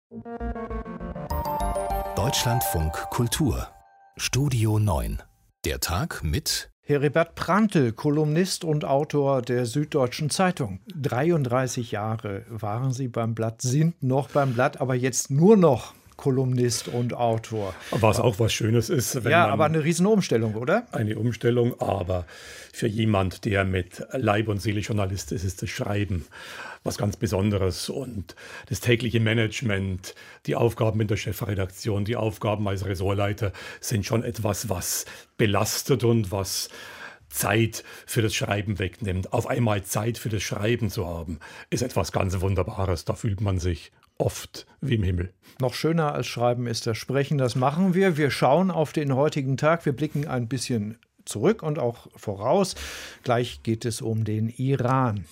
Deutschlandfunk Kultur Studio 9. Der Tag mit Heribert Prantl, Kolumnist und Autor der Süddeutschen Zeitung. 33 Jahre waren Sie beim Blatt, sind noch beim Blatt, aber jetzt nur noch Kolumnist und Autor. Was auch was Schönes ist. Wenn aber eine Riesenumstellung, oder? Eine Umstellung, aber für jemand, der mit Leib und Seele Journalist ist, ist das Schreiben was ganz Besonderes. Und das tägliche Management, die Aufgaben in der Chefredaktion, die Aufgaben als Ressortleiter sind schon etwas, was belastet und was Zeit für das Schreiben wegnimmt. Auf einmal Zeit für das Schreiben zu haben, ist etwas ganz Wunderbares. Da fühlt man sich oft wie im Himmel. Noch schöner als Schreiben ist das Sprechen. Das machen wir. Wir schauen auf den heutigen Tag. Wir blicken ein bisschen zurück und auch voraus. Gleich geht es um den Iran.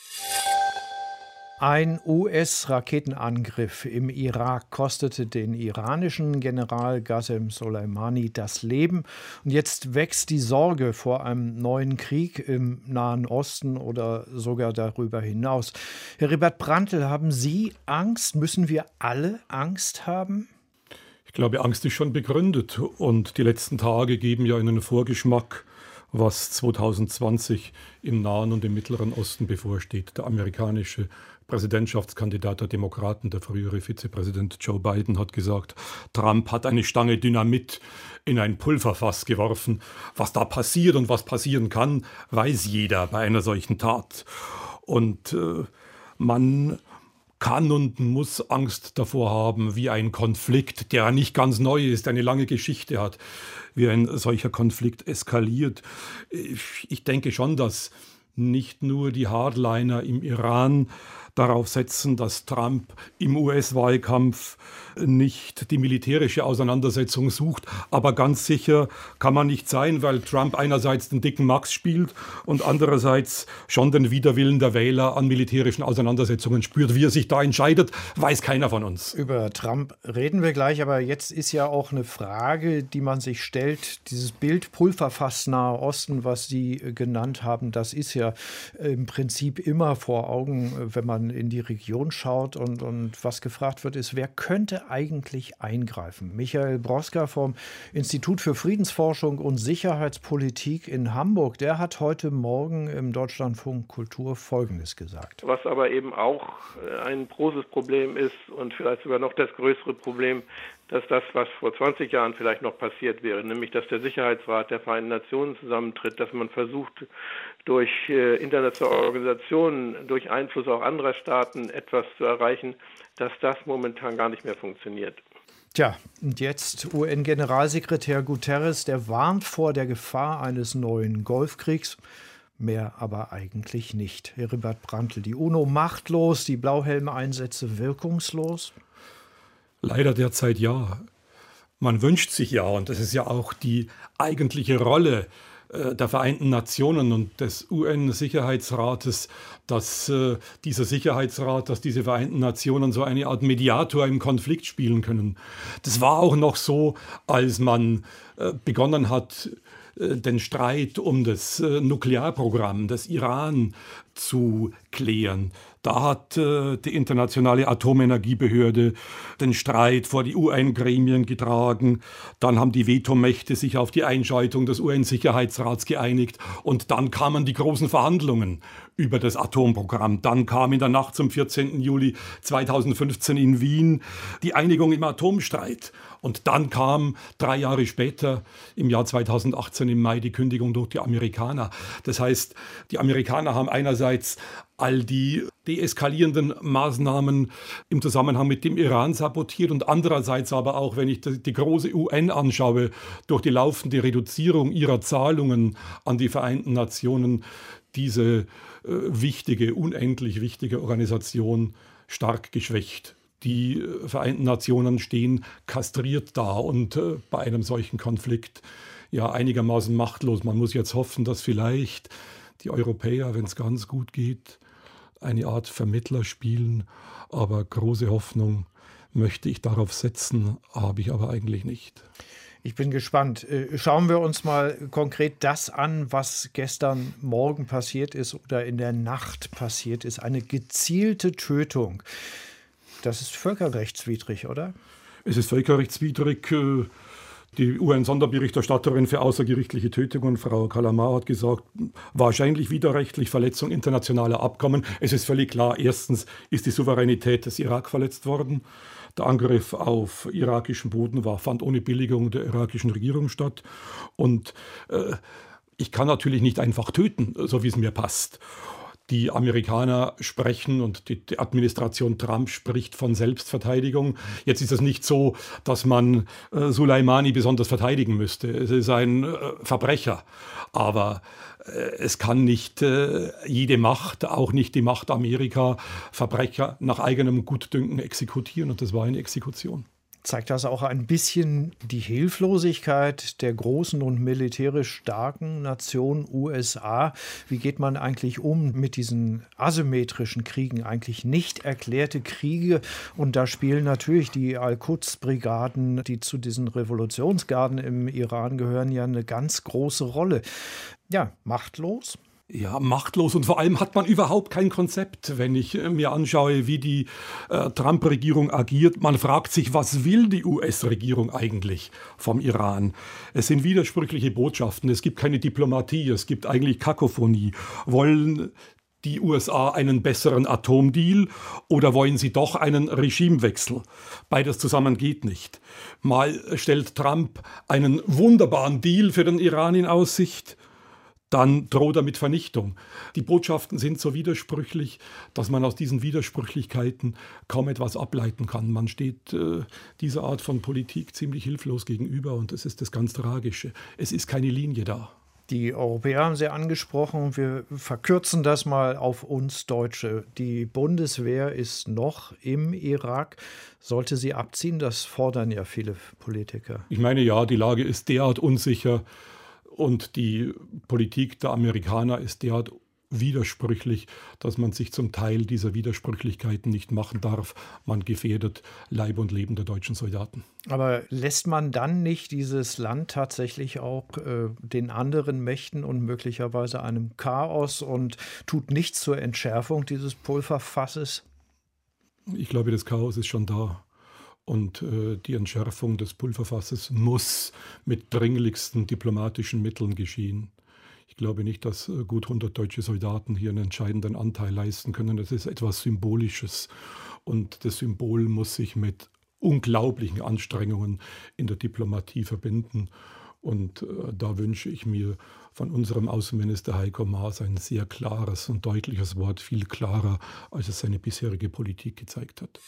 Ein US-Raketenangriff im Irak kostete den iranischen General Qasem Soleimani das Leben. Und jetzt wächst die Sorge vor einem neuen Krieg im Nahen Osten oder sogar darüber hinaus. Heribert Prantl, haben Sie Angst? Müssen wir alle Angst haben? Ich glaube, Angst ist schon begründet. Und die letzten Tage geben ja einen Vorgeschmack, was 2020 im Nahen und im Mittleren Osten bevorsteht. Der amerikanische Präsidentschaftskandidat der Demokraten, der frühere Vizepräsident Joe Biden, hat gesagt, Trump hat eine Stange Dynamit in ein Pulverfass geworfen. Was da passiert und was passieren kann, weiß jeder bei einer solchen Tat. Und man kann und muss Angst davor haben, wie ein Konflikt, der nicht ganz neu ist, eine lange Geschichte hat, wie ein solcher Konflikt eskaliert. Ich denke schon, dass nicht nur die Hardliner im Iran darauf setzen, dass Trump im US-Wahlkampf nicht die militärische Auseinandersetzung sucht. Aber ganz sicher kann man nicht sein, weil Trump einerseits den dicken Max spielt und andererseits schon den Widerwillen der Wähler an militärischen Auseinandersetzungen spürt. Wie er sich da entscheidet, weiß keiner von uns. Über Trump reden wir gleich, aber jetzt ist ja auch eine Frage, die man sich stellt. Dieses Bild Pulverfass Nahe Osten, was Sie genannt haben, das ist ja im Prinzip immer vor Augen, wenn man in die Region schaut und was gefragt wird, ist, wer könnte eigentlich eingreifen? Michael Broska vom Institut für Friedensforschung und Sicherheitspolitik in Hamburg, der hat heute Morgen im Deutschlandfunk Kultur Folgendes gesagt. Was aber eben auch ein großes Problem ist und vielleicht sogar noch das größere Problem, dass das, was vor 20 Jahren vielleicht noch passiert wäre, nämlich dass der Sicherheitsrat der Vereinten Nationen zusammentritt, dass man versucht, durch internationale Organisationen, durch Einfluss auch anderer Staaten etwas zu erreichen, dass das momentan gar nicht mehr funktioniert. Tja, und jetzt UN-Generalsekretär Guterres, der warnt vor der Gefahr eines neuen Golfkriegs. Mehr aber eigentlich nicht. Heribert Prantl, die UNO machtlos, die Blauhelme-Einsätze wirkungslos? Leider derzeit ja. Man wünscht sich ja, und das ist ja auch die eigentliche Rolle der Vereinten Nationen und des UN-Sicherheitsrates, dass dieser Sicherheitsrat, dass diese Vereinten Nationen so eine Art Mediator im Konflikt spielen können. Das war auch noch so, als man begonnen hat, den Streit um das Nuklearprogramm des Iran zu klären. Da hat die Internationale Atomenergiebehörde den Streit vor die UN-Gremien getragen. Dann haben die Vetomächte sich auf die Einschaltung des UN-Sicherheitsrats geeinigt. Und dann kamen die großen Verhandlungen über das Atomprogramm. Dann kam in der Nacht zum 14. Juli 2015 in Wien die Einigung im Atomstreit. Und dann kam 3 Jahre später, im Jahr 2018 im Mai, die Kündigung durch die Amerikaner. Das heißt, die Amerikaner haben einerseits all die deeskalierenden Maßnahmen im Zusammenhang mit dem Iran sabotiert und andererseits aber auch, wenn ich die große UN anschaue, durch die laufende Reduzierung ihrer Zahlungen an die Vereinten Nationen diese wichtige, unendlich wichtige Organisation stark geschwächt. Die Vereinten Nationen stehen kastriert da und bei einem solchen Konflikt ja einigermaßen machtlos. Man muss jetzt hoffen, dass vielleicht die Europäer, wenn es ganz gut geht, eine Art Vermittler spielen. Aber große Hoffnung möchte ich darauf setzen, habe ich aber eigentlich nicht. Ich bin gespannt. Schauen wir uns mal konkret das an, was gestern Morgen passiert ist oder in der Nacht passiert ist. Eine gezielte Tötung. Das ist völkerrechtswidrig, oder? Es ist völkerrechtswidrig. Die UN-Sonderberichterstatterin für außergerichtliche Tötungen, Frau Kalamar, hat gesagt, wahrscheinlich widerrechtlich, Verletzung internationaler Abkommen. Es ist völlig klar, erstens ist die Souveränität des Irak verletzt worden. Der Angriff auf irakischem Boden fand ohne Billigung der irakischen Regierung statt. Und ich kann natürlich nicht einfach töten, so wie es mir passt. Die Amerikaner sprechen und die Administration Trump spricht von Selbstverteidigung. Jetzt ist es nicht so, dass man Soleimani besonders verteidigen müsste. Es ist ein Verbrecher. Aber es kann nicht jede Macht, auch nicht die Macht Amerika, Verbrecher nach eigenem Gutdünken exekutieren. Und das war eine Exekution. Zeigt das auch ein bisschen die Hilflosigkeit der großen und militärisch starken Nation USA? Wie geht man eigentlich um mit diesen asymmetrischen Kriegen, eigentlich nicht erklärte Kriege? Und da spielen natürlich die Al-Quds-Brigaden, die zu diesen Revolutionsgarden im Iran gehören, ja eine ganz große Rolle. Ja, machtlos? Ja, machtlos und vor allem hat man überhaupt kein Konzept, wenn ich mir anschaue, wie die Trump-Regierung agiert. Man fragt sich, was will die US-Regierung eigentlich vom Iran? Es sind widersprüchliche Botschaften, es gibt keine Diplomatie, es gibt eigentlich Kakophonie. Wollen die USA einen besseren Atomdeal oder wollen sie doch einen Regimewechsel? Beides zusammen geht nicht. Mal stellt Trump einen wunderbaren Deal für den Iran in Aussicht, dann droht er mit Vernichtung. Die Botschaften sind so widersprüchlich, dass man aus diesen Widersprüchlichkeiten kaum etwas ableiten kann. Man steht dieser Art von Politik ziemlich hilflos gegenüber und das ist das ganz Tragische. Es ist keine Linie da. Die Europäer haben Sie angesprochen. Wir verkürzen das mal auf uns Deutsche. Die Bundeswehr ist noch im Irak. Sollte sie abziehen? Das fordern ja viele Politiker. Ich meine, ja, die Lage ist derart unsicher. Und die Politik der Amerikaner ist derart widersprüchlich, dass man sich zum Teil dieser Widersprüchlichkeiten nicht machen darf. Man gefährdet Leib und Leben der deutschen Soldaten. Aber lässt man dann nicht dieses Land tatsächlich auch den anderen Mächten und möglicherweise einem Chaos und tut nichts zur Entschärfung dieses Pulverfasses? Ich glaube, das Chaos ist schon da. Und die Entschärfung des Pulverfasses muss mit dringlichsten diplomatischen Mitteln geschehen. Ich glaube nicht, dass gut 100 deutsche Soldaten hier einen entscheidenden Anteil leisten können. Das ist etwas Symbolisches. Und das Symbol muss sich mit unglaublichen Anstrengungen in der Diplomatie verbinden. Und da wünsche ich mir von unserem Außenminister Heiko Maas ein sehr klares und deutliches Wort, viel klarer, als es seine bisherige Politik gezeigt hat.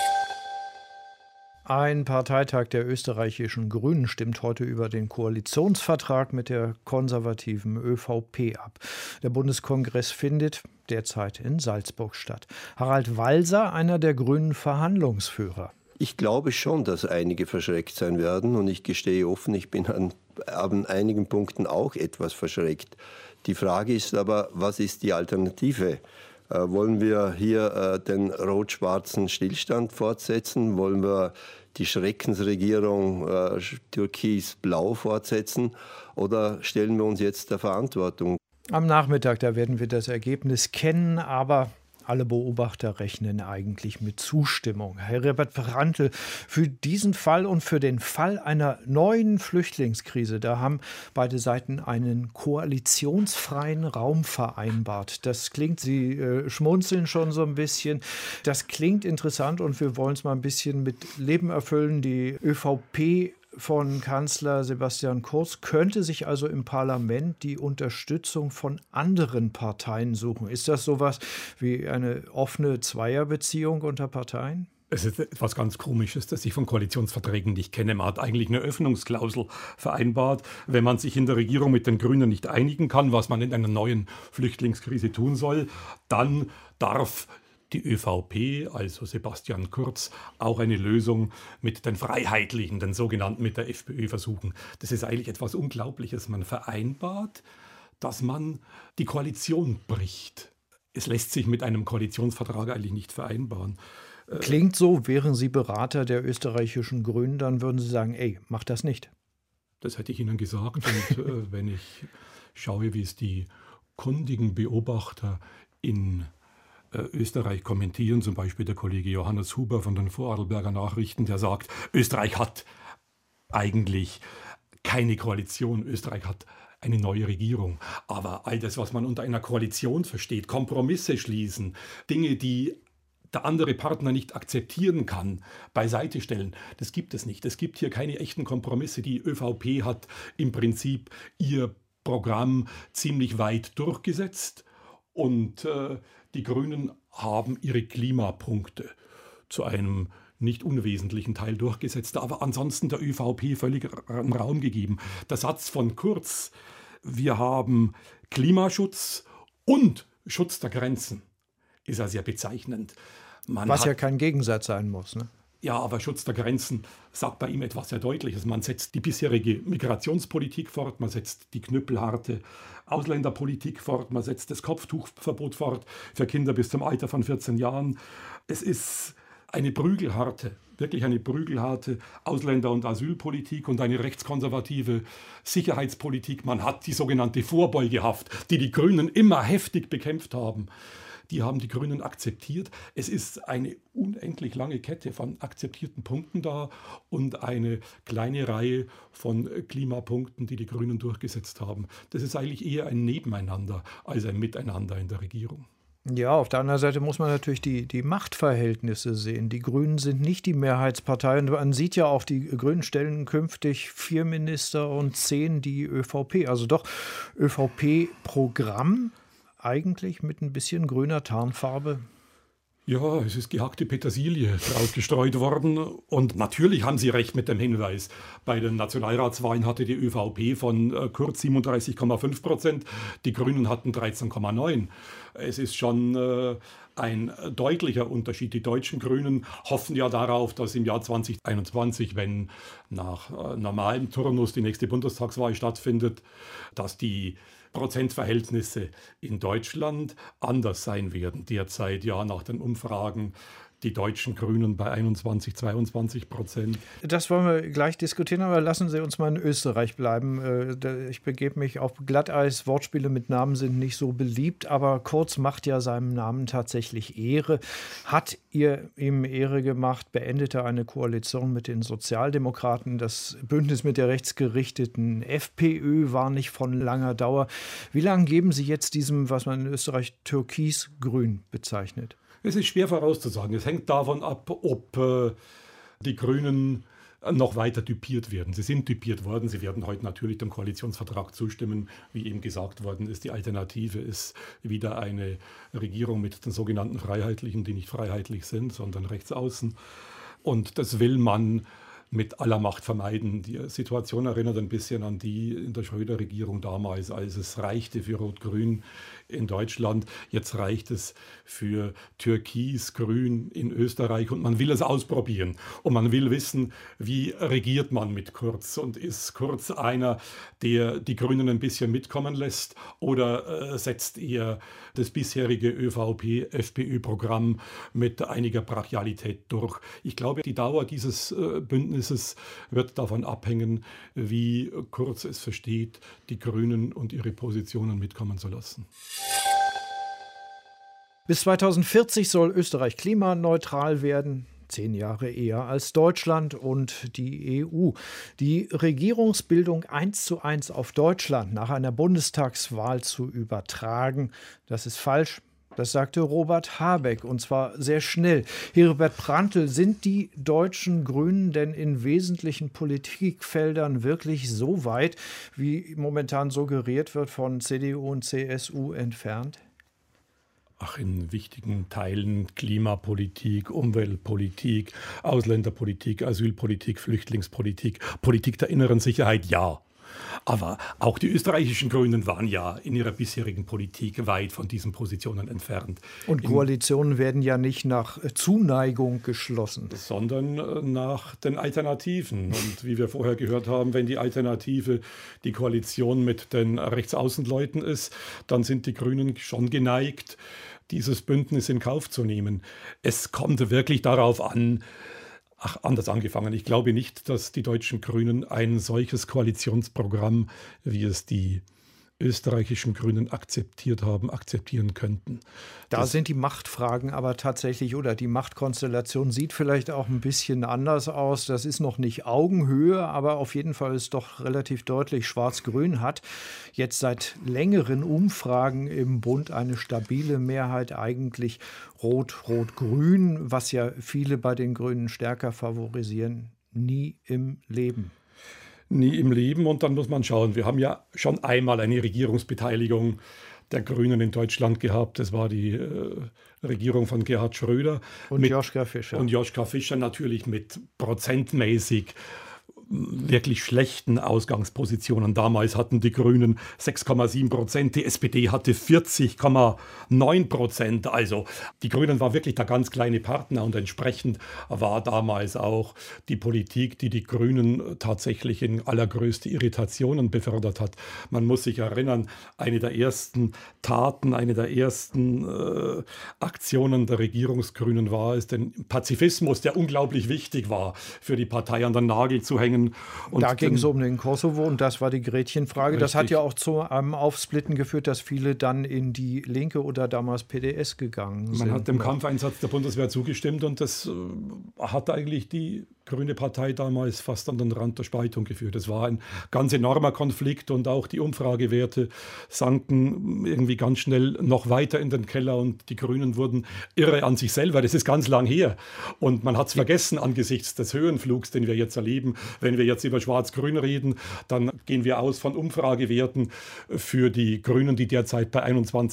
Ein Parteitag der österreichischen Grünen stimmt heute über den Koalitionsvertrag mit der konservativen ÖVP ab. Der Bundeskongress findet derzeit in Salzburg statt. Harald Walser, einer der grünen Verhandlungsführer. Ich glaube schon, dass einige verschreckt sein werden und ich gestehe offen, ich bin an einigen Punkten auch etwas verschreckt. Die Frage ist aber, was ist die Alternative? Wollen wir hier den rot-schwarzen Stillstand fortsetzen? Wollen wir die Schreckensregierung türkis-blau fortsetzen? Oder stellen wir uns jetzt der Verantwortung? Am Nachmittag, da werden wir das Ergebnis kennen, aber alle Beobachter rechnen eigentlich mit Zustimmung. Herr Rebert-Prantl, für diesen Fall und für den Fall einer neuen Flüchtlingskrise, da haben beide Seiten einen koalitionsfreien Raum vereinbart. Das klingt, Sie schmunzeln schon so ein bisschen, das klingt interessant und wir wollen es mal ein bisschen mit Leben erfüllen. Die ÖVP von Kanzler Sebastian Kurz könnte sich also im Parlament die Unterstützung von anderen Parteien suchen. Ist das sowas wie eine offene Zweierbeziehung unter Parteien? Es ist etwas ganz Komisches, das ich von Koalitionsverträgen nicht kenne. Man hat eigentlich eine Öffnungsklausel vereinbart. Wenn man sich in der Regierung mit den Grünen nicht einigen kann, was man in einer neuen Flüchtlingskrise tun soll, dann darf die ÖVP, also Sebastian Kurz, auch eine Lösung mit den Freiheitlichen, den sogenannten, mit der FPÖ versuchen. Das ist eigentlich etwas Unglaubliches. Man vereinbart, dass man die Koalition bricht. Es lässt sich mit einem Koalitionsvertrag eigentlich nicht vereinbaren. Klingt so, wären Sie Berater der österreichischen Grünen, dann würden Sie sagen, ey, mach das nicht. Das hätte ich Ihnen gesagt. Und wenn ich schaue, wie es die kundigen Beobachter in Österreich kommentieren, zum Beispiel der Kollege Johannes Huber von den Vorarlberger Nachrichten, der sagt, Österreich hat eigentlich keine Koalition, Österreich hat eine neue Regierung. Aber all das, was man unter einer Koalition versteht, Kompromisse schließen, Dinge, die der andere Partner nicht akzeptieren kann, beiseite stellen, das gibt es nicht. Es gibt hier keine echten Kompromisse. Die ÖVP hat im Prinzip ihr Programm ziemlich weit durchgesetzt und die Grünen haben ihre Klimapunkte zu einem nicht unwesentlichen Teil durchgesetzt, aber ansonsten der ÖVP völlig Raum gegeben. Der Satz von Kurz, wir haben Klimaschutz und Schutz der Grenzen, ist ja sehr bezeichnend. Was ja kein Gegensatz sein muss, ne? Ja, aber Schutz der Grenzen sagt bei ihm etwas sehr Deutliches. Man setzt die bisherige Migrationspolitik fort, man setzt die knüppelharte Ausländerpolitik fort, man setzt das Kopftuchverbot fort für Kinder bis zum Alter von 14 Jahren. Es ist eine prügelharte, wirklich eine prügelharte Ausländer- und Asylpolitik und eine rechtskonservative Sicherheitspolitik. Man hat die sogenannte Vorbeugehaft, die die Grünen immer heftig bekämpft haben. Die haben die Grünen akzeptiert. Es ist eine unendlich lange Kette von akzeptierten Punkten da und eine kleine Reihe von Klimapunkten, die die Grünen durchgesetzt haben. Das ist eigentlich eher ein Nebeneinander als ein Miteinander in der Regierung. Ja, auf der anderen Seite muss man natürlich die Machtverhältnisse sehen. Die Grünen sind nicht die Mehrheitspartei. Und man sieht ja auch, die Grünen stellen künftig 4 Minister und 10 die ÖVP. Also doch ÖVP-Programm eigentlich mit ein bisschen grüner Tarnfarbe. Ja, es ist gehackte Petersilie drauf gestreut worden. Und natürlich haben Sie recht mit dem Hinweis. Bei den Nationalratswahlen hatte die ÖVP von Kurz 37,5%, die Grünen hatten 13,9%. Es ist schon ein deutlicher Unterschied. Die deutschen Grünen hoffen ja darauf, dass im Jahr 2021, wenn nach normalem Turnus die nächste Bundestagswahl stattfindet, dass die Prozentverhältnisse in Deutschland anders sein werden. Derzeit ja nach den Umfragen die deutschen Grünen bei 21-22%. Das wollen wir gleich diskutieren, aber lassen Sie uns mal in Österreich bleiben. Ich begebe mich auf Glatteis. Wortspiele mit Namen sind nicht so beliebt, aber Kurz macht ja seinem Namen tatsächlich Ehre. Hat ihm Ehre gemacht, beendete eine Koalition mit den Sozialdemokraten. Das Bündnis mit der rechtsgerichteten FPÖ war nicht von langer Dauer. Wie lange geben Sie jetzt diesem, was man in Österreich türkis-grün bezeichnet? Es ist schwer vorauszusagen. Es hängt davon ab, ob die Grünen noch weiter typiert werden. Sie sind typiert worden. Sie werden heute natürlich dem Koalitionsvertrag zustimmen. Wie eben gesagt worden ist, die Alternative ist wieder eine Regierung mit den sogenannten Freiheitlichen, die nicht freiheitlich sind, sondern rechtsaußen. Und das will man mit aller Macht vermeiden. Die Situation erinnert ein bisschen an die in der Schröder-Regierung damals, als es reichte für Rot-Grün in Deutschland. Jetzt reicht es für Türkis-Grün in Österreich und man will es ausprobieren. Und man will wissen, wie regiert man mit Kurz? Und ist Kurz einer, der die Grünen ein bisschen mitkommen lässt oder setzt er das bisherige ÖVP-FPÖ-Programm mit einiger Brachialität durch? Ich glaube, die Dauer dieses Bündnisses wird davon abhängen, wie Kurz es versteht, die Grünen und ihre Positionen mitkommen zu lassen. Bis 2040 soll Österreich klimaneutral werden. 10 Jahre eher als Deutschland und die EU. Die Regierungsbildung 1:1 auf Deutschland nach einer Bundestagswahl zu übertragen, das ist falsch. Das sagte Robert Habeck, und zwar sehr schnell. Heribert Prantl, sind die deutschen Grünen denn in wesentlichen Politikfeldern wirklich so weit, wie momentan suggeriert wird, von CDU und CSU entfernt? Ach, in wichtigen Teilen Klimapolitik, Umweltpolitik, Ausländerpolitik, Asylpolitik, Flüchtlingspolitik, Politik der inneren Sicherheit, ja. Aber auch die österreichischen Grünen waren ja in ihrer bisherigen Politik weit von diesen Positionen entfernt. Und Koalitionen werden ja nicht nach Zuneigung geschlossen, sondern nach den Alternativen. Und wie wir vorher gehört haben, wenn die Alternative die Koalition mit den Rechtsaußenleuten ist, dann sind die Grünen schon geneigt, dieses Bündnis in Kauf zu nehmen. Es kommt wirklich darauf an, anders angefangen. Ich glaube nicht, dass die deutschen Grünen ein solches Koalitionsprogramm, wie es die österreichischen Grünen akzeptieren könnten. Da sind die Machtfragen aber tatsächlich, oder die Machtkonstellation sieht vielleicht auch ein bisschen anders aus. Das ist noch nicht Augenhöhe, aber auf jeden Fall ist doch relativ deutlich, Schwarz-Grün hat jetzt seit längeren Umfragen im Bund eine stabile Mehrheit, eigentlich Rot-Rot-Grün, was ja viele bei den Grünen stärker favorisieren. Nie im Leben. Nie im Leben. Und dann muss man schauen, wir haben ja schon einmal eine Regierungsbeteiligung der Grünen in Deutschland gehabt. Das war die Regierung von Gerhard Schröder. Und Joschka Fischer. Und Joschka Fischer natürlich mit prozentmäßig wirklich schlechten Ausgangspositionen. Damals hatten die Grünen 6,7%, die SPD hatte 40,9%. Also die Grünen war wirklich der ganz kleine Partner und entsprechend war damals auch die Politik, die die Grünen tatsächlich in allergrößte Irritationen befördert hat. Man muss sich erinnern, eine der ersten Taten, eine der ersten Aktionen der Regierungsgrünen war es, den Pazifismus, der unglaublich wichtig war, für die Partei an den Nagel zu hängen. Und da ging es um den Kosovo und das war die Gretchenfrage. Richtig. Das hat ja auch zu einem Aufsplitten geführt, dass viele dann in die Linke oder damals PDS gegangen sind. Man hat dem Kampfeinsatz der Bundeswehr zugestimmt und das hat eigentlich die Grüne Partei damals fast an den Rand der Spaltung geführt. Es war ein ganz enormer Konflikt und auch die Umfragewerte sanken irgendwie ganz schnell noch weiter in den Keller und die Grünen wurden irre an sich selber. Das ist ganz lang her und man hat es vergessen angesichts des Höhenflugs, den wir jetzt erleben. Wenn wir jetzt über Schwarz-Grün reden, dann gehen wir aus von Umfragewerten für die Grünen, die derzeit bei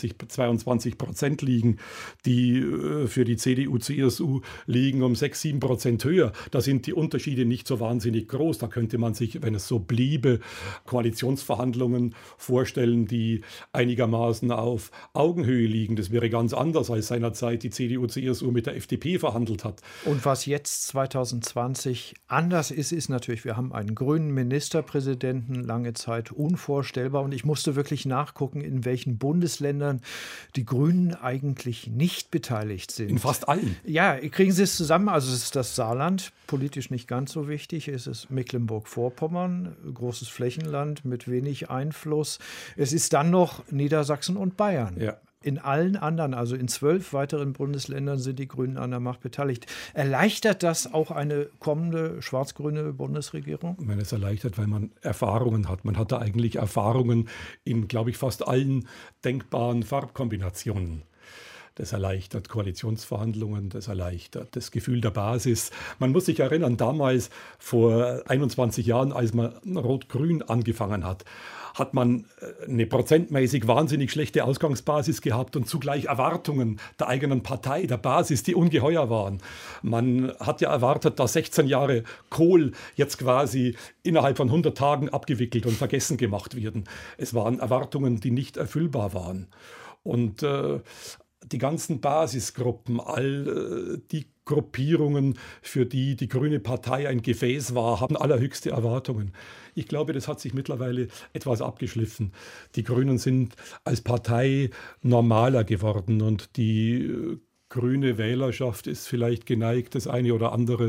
21-22% liegen, die für die CDU, CSU liegen um 6-7% höher. Da sind die Unterschiede nicht so wahnsinnig groß. Da könnte man sich, wenn es so bliebe, Koalitionsverhandlungen vorstellen, die einigermaßen auf Augenhöhe liegen. Das wäre ganz anders, als seinerzeit die CDU, CSU mit der FDP verhandelt hat. Und was jetzt 2020 anders ist natürlich, wir haben einen grünen Ministerpräsidenten, lange Zeit unvorstellbar. Und ich musste wirklich nachgucken, in welchen Bundesländern die Grünen eigentlich nicht beteiligt sind. In fast allen. Ja, kriegen Sie es zusammen? Also es ist das Saarland, politisch nicht ganz so wichtig. Es ist Mecklenburg-Vorpommern, großes Flächenland mit wenig Einfluss. Es ist dann noch Niedersachsen und Bayern. Ja. In allen anderen, also in 12 weiteren Bundesländern, sind die Grünen an der Macht beteiligt. Erleichtert das auch eine kommende schwarz-grüne Bundesregierung? Ich meine, es erleichtert, weil man Erfahrungen hat. Man hatte eigentlich Erfahrungen in, glaube ich, fast allen denkbaren Farbkombinationen. Das erleichtert Koalitionsverhandlungen, das erleichtert das Gefühl der Basis. Man muss sich erinnern, damals vor 21 Jahren, als man Rot-Grün angefangen hat, hat man eine prozentmäßig wahnsinnig schlechte Ausgangsbasis gehabt und zugleich Erwartungen der eigenen Partei, der Basis, die ungeheuer waren. Man hat ja erwartet, dass 16 Jahre Kohl jetzt quasi innerhalb von 100 Tagen abgewickelt und vergessen gemacht werden. Es waren Erwartungen, die nicht erfüllbar waren. Und die ganzen Basisgruppen, all die Gruppierungen, für die die Grüne Partei ein Gefäß war, haben allerhöchste Erwartungen. Ich glaube, das hat sich mittlerweile etwas abgeschliffen. Die Grünen sind als Partei normaler geworden und die grüne Wählerschaft ist vielleicht geneigt, das eine oder andere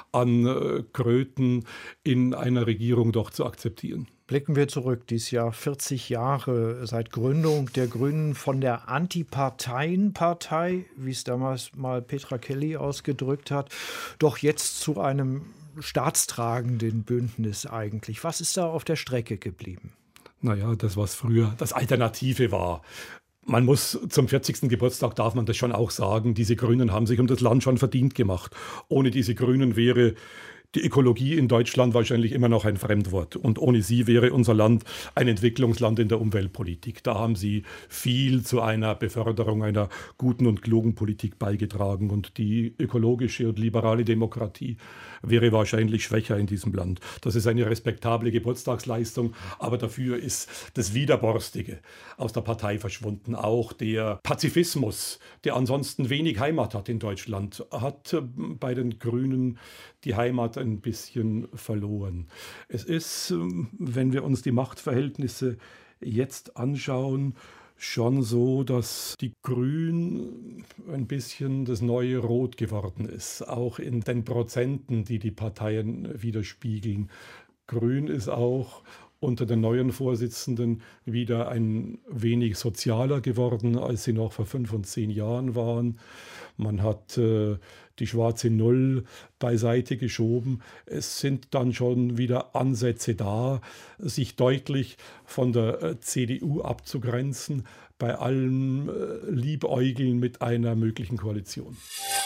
an Kröten in einer Regierung doch zu akzeptieren. Blicken wir zurück, dieses Jahr 40 Jahre seit Gründung der Grünen von der Antiparteienpartei, wie es damals mal Petra Kelly ausgedrückt hat, doch jetzt zu einem staatstragenden Bündnis eigentlich. Was ist da auf der Strecke geblieben? Naja, das, was früher das Alternative war. Man muss zum 40. Geburtstag, darf man das schon auch sagen, diese Grünen haben sich um das Land schon verdient gemacht. Ohne diese Grünen wäre die Ökologie in Deutschland wahrscheinlich immer noch ein Fremdwort. Und ohne sie wäre unser Land ein Entwicklungsland in der Umweltpolitik. Da haben sie viel zu einer Beförderung einer guten und klugen Politik beigetragen. Und die ökologische und liberale Demokratie wäre wahrscheinlich schwächer in diesem Land. Das ist eine respektable Geburtstagsleistung, aber dafür ist das Widerborstige aus der Partei verschwunden. Auch der Pazifismus, der ansonsten wenig Heimat hat in Deutschland, hat bei den Grünen die Heimat ein bisschen verloren. Es ist, wenn wir uns die Machtverhältnisse jetzt anschauen, schon so, dass die Grünen ein bisschen das neue Rot geworden ist, auch in den Prozenten, die die Parteien widerspiegeln. Grün ist auch unter den neuen Vorsitzenden wieder ein wenig sozialer geworden, als sie noch vor 5 und 10 Jahren waren. Man hat die schwarze Null beiseite geschoben. Es sind dann schon wieder Ansätze da, sich deutlich von der CDU abzugrenzen, bei allem Liebäugeln mit einer möglichen Koalition.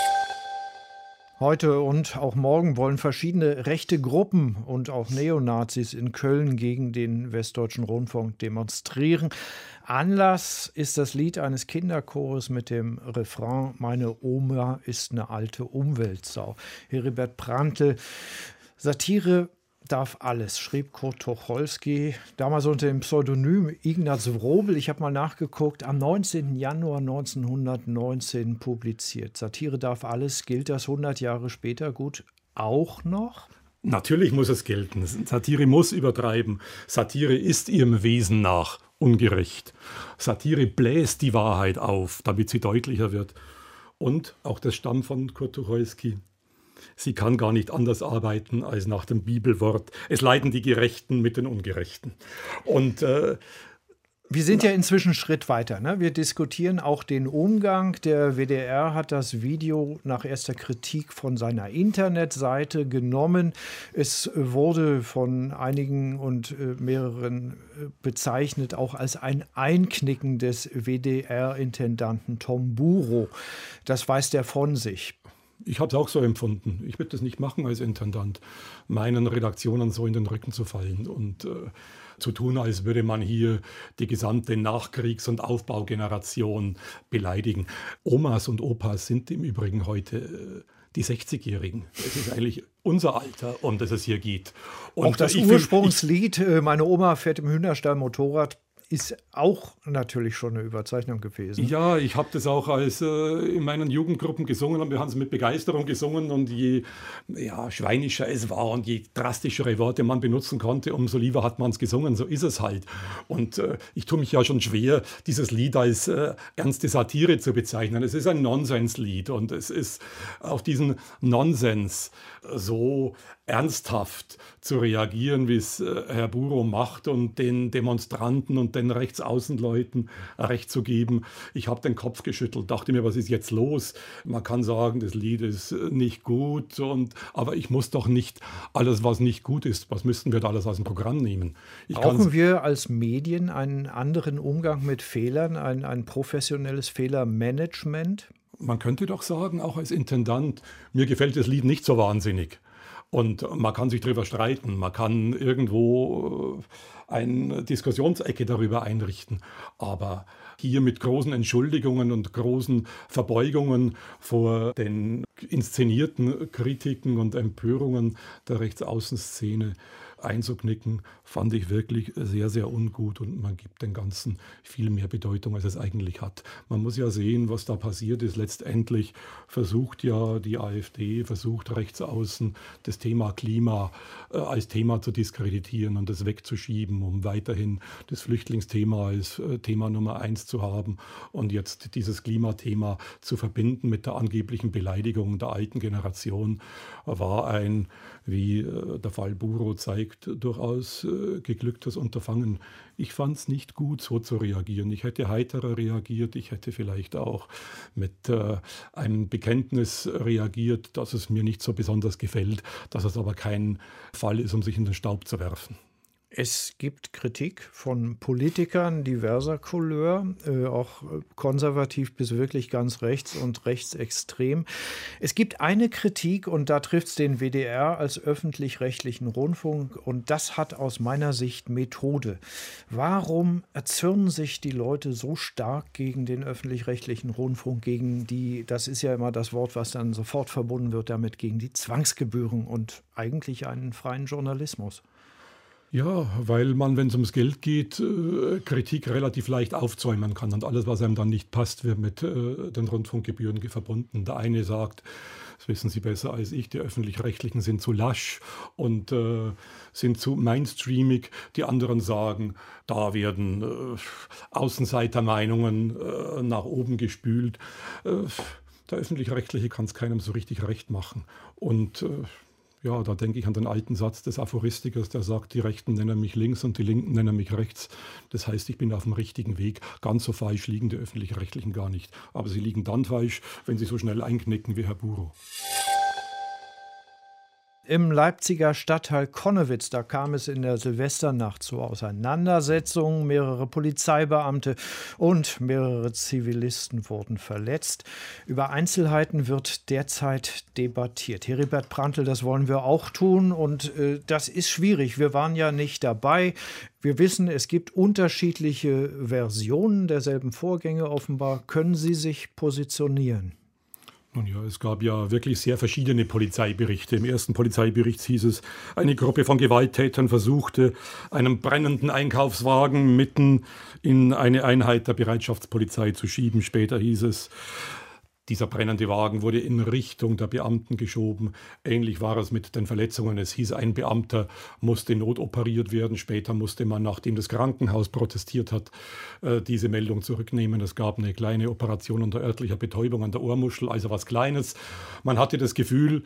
Heute und auch morgen wollen verschiedene rechte Gruppen und auch Neonazis in Köln gegen den Westdeutschen Rundfunk demonstrieren. Anlass ist das Lied eines Kinderchores mit dem Refrain „Meine Oma ist eine alte Umweltsau". Heribert Prantl, Satire darf alles, schrieb Kurt Tucholsky, damals unter dem Pseudonym Ignaz Wrobel. Ich habe mal nachgeguckt, am 19. Januar 1919 publiziert. Satire darf alles, gilt das 100 Jahre später gut auch noch? Natürlich muss es gelten. Satire muss übertreiben. Satire ist ihrem Wesen nach ungerecht. Satire bläst die Wahrheit auf, damit sie deutlicher wird. Und, auch das stammt von Kurt Tucholsky, sie kann gar nicht anders arbeiten als nach dem Bibelwort. Es leiden die Gerechten mit den Ungerechten. Und wir sind ja inzwischen einen Schritt weiter, ne? Wir diskutieren auch den Umgang. Der WDR hat das Video nach erster Kritik von seiner Internetseite genommen. Es wurde von einigen und mehreren bezeichnet auch als ein Einknicken des WDR-Intendanten Tom Burow. Das weist er von sich. Ich habe es auch so empfunden. Ich würde das nicht machen als Intendant, meinen Redaktionen so in den Rücken zu fallen und zu tun, als würde man hier die gesamte Nachkriegs- und Aufbaugeneration beleidigen. Omas und Opas sind im Übrigen heute die 60-Jährigen. Es ist eigentlich unser Alter, um das es hier geht. Und auch das Ursprungslied, meine Oma fährt im Hühnerstall Motorrad, ist auch natürlich schon eine Überzeichnung gewesen. Ja, ich habe das auch als in meinen Jugendgruppen gesungen und wir haben es mit Begeisterung gesungen und je schweinischer es war und je drastischere Worte man benutzen konnte, umso lieber hat man es gesungen, so ist es halt. Und ich tue mich ja schon schwer, dieses Lied als ernste Satire zu bezeichnen. Es ist ein Nonsenslied und es ist auf diesen Nonsens so ernsthaft zu reagieren, wie es Herr Burow macht und den Demonstranten und den Rechtsaußenleuten Recht zu geben. Ich habe den Kopf geschüttelt, dachte mir, was ist jetzt los? Man kann sagen, das Lied ist nicht gut, aber ich muss doch nicht alles, was nicht gut ist, was müssten wir da alles aus dem Programm nehmen? Brauchen wir als Medien einen anderen Umgang mit Fehlern, ein professionelles Fehlermanagement? Man könnte doch sagen, auch als Intendant, mir gefällt das Lied nicht so wahnsinnig. Und man kann sich darüber streiten, man kann irgendwo eine Diskussionsecke darüber einrichten. Aber hier mit großen Entschuldigungen und großen Verbeugungen vor den inszenierten Kritiken und Empörungen der Rechtsaußenszene einzuknicken, fand ich wirklich sehr, sehr ungut und man gibt dem Ganzen viel mehr Bedeutung, als es eigentlich hat. Man muss ja sehen, was da passiert ist. Letztendlich versucht ja die AfD, rechtsaußen das Thema Klima als Thema zu diskreditieren und das wegzuschieben, um weiterhin das Flüchtlingsthema als Thema Nummer 1 zu haben und jetzt dieses Klimathema zu verbinden mit der angeblichen Beleidigung der alten Generation, war ein, wie der Fall Burow zeigt, durchaus geglücktes Unterfangen. Ich fand es nicht gut, so zu reagieren. Ich hätte heiterer reagiert. Ich hätte vielleicht auch mit einem Bekenntnis reagiert, dass es mir nicht so besonders gefällt, dass es aber kein Fall ist, um sich in den Staub zu werfen. Es gibt Kritik von Politikern diverser Couleur, auch konservativ bis wirklich ganz rechts und rechtsextrem. Es gibt eine Kritik und da trifft es den WDR als öffentlich-rechtlichen Rundfunk und das hat aus meiner Sicht Methode. Warum erzürnen sich die Leute so stark gegen den öffentlich-rechtlichen Rundfunk, gegen die, das ist ja immer das Wort, was dann sofort verbunden wird damit, gegen die Zwangsgebühren und eigentlich einen freien Journalismus? Ja, weil man, wenn es ums Geld geht, Kritik relativ leicht aufzäumen kann und alles, was einem dann nicht passt, wird mit den Rundfunkgebühren verbunden. Der eine sagt, das wissen Sie besser als ich, die Öffentlich-Rechtlichen sind zu lasch und sind zu mainstreamig. Die anderen sagen, da werden Außenseitermeinungen nach oben gespült. Der Öffentlich-Rechtliche kann es keinem so richtig recht machen. Und Ja, da denke ich an den alten Satz des Aphoristikers, der sagt, die Rechten nennen mich links und die Linken nennen mich rechts. Das heißt, ich bin auf dem richtigen Weg. Ganz so falsch liegen die Öffentlich-Rechtlichen gar nicht. Aber sie liegen dann falsch, wenn sie so schnell einknicken wie Herr Burow. Im Leipziger Stadtteil Connewitz, da kam es in der Silvesternacht zu Auseinandersetzungen. Mehrere Polizeibeamte und mehrere Zivilisten wurden verletzt. Über Einzelheiten wird derzeit debattiert. Heribert Prantl, das wollen wir auch tun und das ist schwierig. Wir waren ja nicht dabei. Wir wissen, es gibt unterschiedliche Versionen derselben Vorgänge. Offenbar können Sie sich positionieren. Nun ja, es gab ja wirklich sehr verschiedene Polizeiberichte. Im ersten Polizeibericht hieß es, eine Gruppe von Gewalttätern versuchte, einen brennenden Einkaufswagen mitten in eine Einheit der Bereitschaftspolizei zu schieben. Später hieß es, dieser brennende Wagen wurde in Richtung der Beamten geschoben. Ähnlich war es mit den Verletzungen. Es hieß, ein Beamter musste notoperiert werden. Später musste man, nachdem das Krankenhaus protestiert hat, diese Meldung zurücknehmen. Es gab eine kleine Operation unter örtlicher Betäubung an der Ohrmuschel, also was Kleines. Man hatte das Gefühl,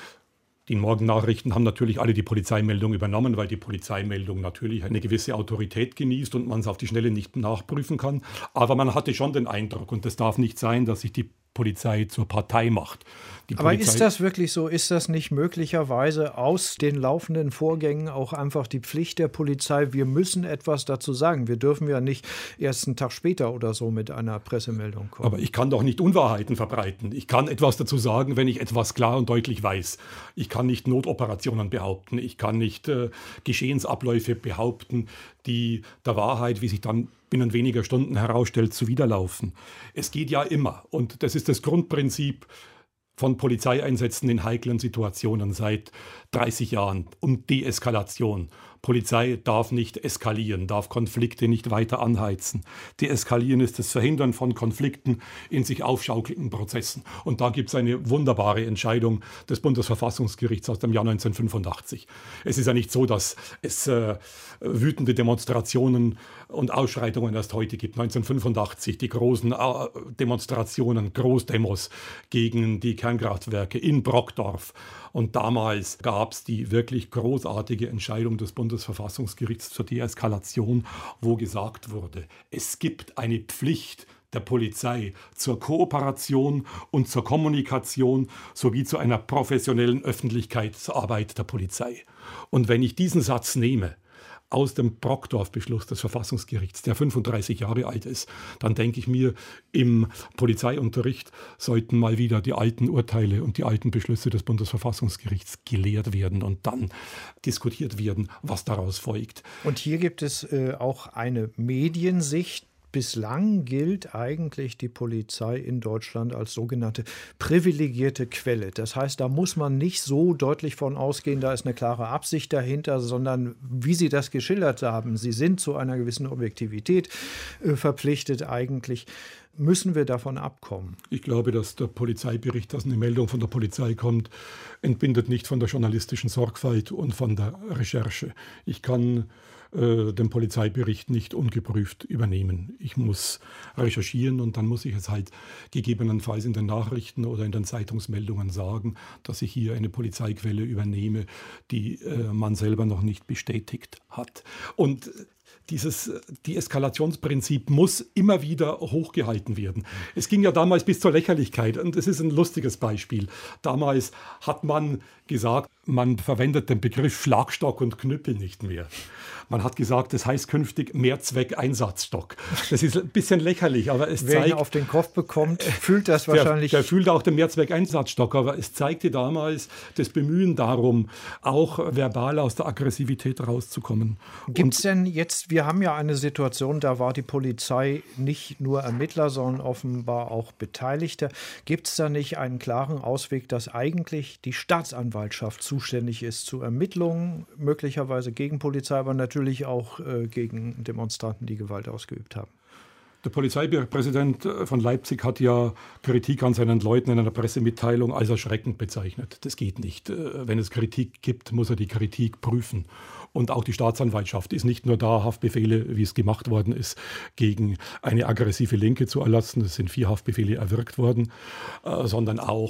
die Morgennachrichten haben natürlich alle die Polizeimeldung übernommen, weil die Polizeimeldung natürlich eine gewisse Autorität genießt und man es auf die Schnelle nicht nachprüfen kann. Aber man hatte schon den Eindruck, und das darf nicht sein, dass sich die Polizei zur Partei macht. Aber ist das wirklich so? Ist das nicht möglicherweise aus den laufenden Vorgängen auch einfach die Pflicht der Polizei? Wir müssen etwas dazu sagen. Wir dürfen ja nicht erst einen Tag später oder so mit einer Pressemeldung kommen. Aber ich kann doch nicht Unwahrheiten verbreiten. Ich kann etwas dazu sagen, wenn ich etwas klar und deutlich weiß. Ich kann nicht Notoperationen behaupten. Ich kann nicht Geschehensabläufe behaupten, die der Wahrheit, wie sich dann binnen weniger Stunden herausstellt, zuwiderlaufen. Es geht ja immer. Und das ist das Grundprinzip von Polizeieinsätzen in heiklen Situationen seit 30 Jahren, um Deeskalation. Polizei darf nicht eskalieren, darf Konflikte nicht weiter anheizen. Deeskalieren ist das Verhindern von Konflikten in sich aufschaukelnden Prozessen. Und da gibt es eine wunderbare Entscheidung des Bundesverfassungsgerichts aus dem Jahr 1985. Es ist ja nicht so, dass es wütende Demonstrationen und Ausschreitungen erst heute gibt. 1985 die großen Demonstrationen, Großdemos gegen die Kernkraftwerke in Brockdorf. Und damals gab es die wirklich großartige Entscheidung des Bundesverfassungsgerichts zur Deeskalation, wo gesagt wurde, es gibt eine Pflicht der Polizei zur Kooperation und zur Kommunikation sowie zu einer professionellen Öffentlichkeitsarbeit der Polizei. Und wenn ich diesen Satz nehme, aus dem Brockdorf-Beschluss des Verfassungsgerichts, der 35 Jahre alt ist, dann denke ich mir, im Polizeiunterricht sollten mal wieder die alten Urteile und die alten Beschlüsse des Bundesverfassungsgerichts gelehrt werden und dann diskutiert werden, was daraus folgt. Und hier gibt es auch eine Mediensicht. Bislang gilt eigentlich die Polizei in Deutschland als sogenannte privilegierte Quelle. Das heißt, da muss man nicht so deutlich von ausgehen, da ist eine klare Absicht dahinter, sondern wie Sie das geschildert haben, Sie sind zu einer gewissen Objektivität verpflichtet eigentlich. Müssen wir davon abkommen? Ich glaube, dass der Polizeibericht, dass eine Meldung von der Polizei kommt, entbindet nicht von der journalistischen Sorgfalt und von der Recherche. Ich kann den Polizeibericht nicht ungeprüft übernehmen. Ich muss recherchieren und dann muss ich es halt gegebenenfalls in den Nachrichten oder in den Zeitungsmeldungen sagen, dass ich hier eine Polizeiquelle übernehme, die man selber noch nicht bestätigt hat. Und dieses Deeskalationsprinzip muss immer wieder hochgehalten werden. Es ging ja damals bis zur Lächerlichkeit und es ist ein lustiges Beispiel. Damals hat man gesagt, man verwendet den Begriff Schlagstock und Knüppel nicht mehr. Man hat gesagt, das heißt künftig Mehrzweck-Einsatzstock. Das ist ein bisschen lächerlich, aber es zeigt... Wer ihn auf den Kopf bekommt, fühlt das wahrscheinlich... Der fühlt auch den Mehrzweck-Einsatzstock, aber es zeigte damals das Bemühen darum, auch verbal aus der Aggressivität rauszukommen. Gibt es denn jetzt, wir haben ja eine Situation, da war die Polizei nicht nur Ermittler, sondern offenbar auch Beteiligter. Gibt es da nicht einen klaren Ausweg, dass eigentlich die Staatsanwaltschaft zuständig ist zu Ermittlungen, möglicherweise gegen Polizei, aber natürlich auch gegen Demonstranten, die Gewalt ausgeübt haben? Der Polizeipräsident von Leipzig hat ja Kritik an seinen Leuten in einer Pressemitteilung als erschreckend bezeichnet. Das geht nicht. Wenn es Kritik gibt, muss er die Kritik prüfen. Und auch die Staatsanwaltschaft ist nicht nur da, Haftbefehle, wie es gemacht worden ist, gegen eine aggressive Linke zu erlassen. Es sind 4 Haftbefehle erwirkt worden, sondern auch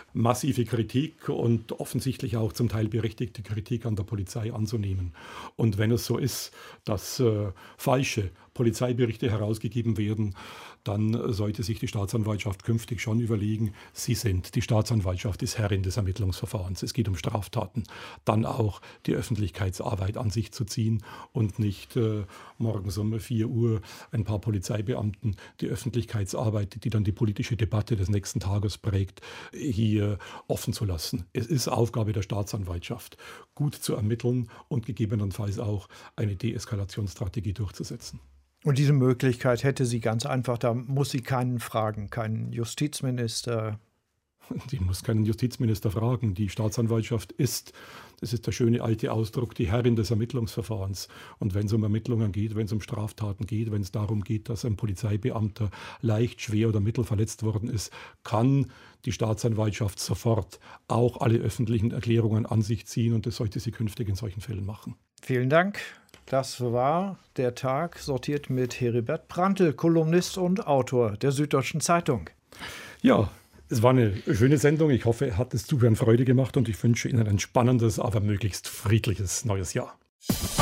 massive Kritik und offensichtlich auch zum Teil berechtigte Kritik an der Polizei anzunehmen. Und wenn es so ist, dass falsche Polizeiberichte herausgegeben werden, dann sollte sich die Staatsanwaltschaft künftig schon überlegen, die Staatsanwaltschaft ist Herrin des Ermittlungsverfahrens. Es geht um Straftaten. Dann auch die Öffentlichkeitsarbeit an sich zu ziehen und nicht morgens um 4 Uhr ein paar Polizeibeamten die Öffentlichkeitsarbeit, die dann die politische Debatte des nächsten Tages prägt, hier offen zu lassen. Es ist Aufgabe der Staatsanwaltschaft, gut zu ermitteln und gegebenenfalls auch eine Deeskalationsstrategie durchzusetzen. Und diese Möglichkeit hätte sie ganz einfach, da muss sie keinen fragen, keinen Justizminister. Die muss keinen Justizminister fragen. Die Staatsanwaltschaft ist, das ist der schöne alte Ausdruck, die Herrin des Ermittlungsverfahrens. Und wenn es um Ermittlungen geht, wenn es um Straftaten geht, wenn es darum geht, dass ein Polizeibeamter leicht, schwer oder mittel verletzt worden ist, kann die Staatsanwaltschaft sofort auch alle öffentlichen Erklärungen an sich ziehen. Und das sollte sie künftig in solchen Fällen machen. Vielen Dank. Das war der Tag, sortiert mit Heribert Prantl, Kolumnist und Autor der Süddeutschen Zeitung. Ja, es war eine schöne Sendung. Ich hoffe, hat das Zuhören Freude gemacht und ich wünsche Ihnen ein spannendes, aber möglichst friedliches neues Jahr.